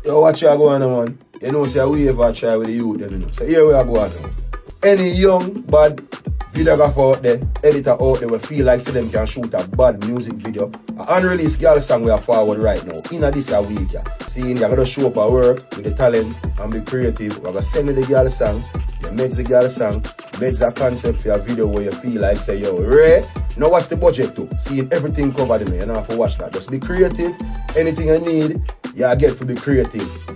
Yo, watch you go on, man. You know, say we ever try with the youth, you know. So here we are going now. Any young, bad videographer out there, editor out there, will feel like see them can shoot a bad music video. An unreleased girl song we are forward right now. In this week, yeah. See, you're gonna show up at work with the talent and be creative. We're gonna send me the girl song. You make the girl song, make a concept for your video where you feel like say, yo, Ray, now watch the budget too. Seeing everything covered in it, you don't have to watch that. Just be creative. Anything you need, you get to be creative.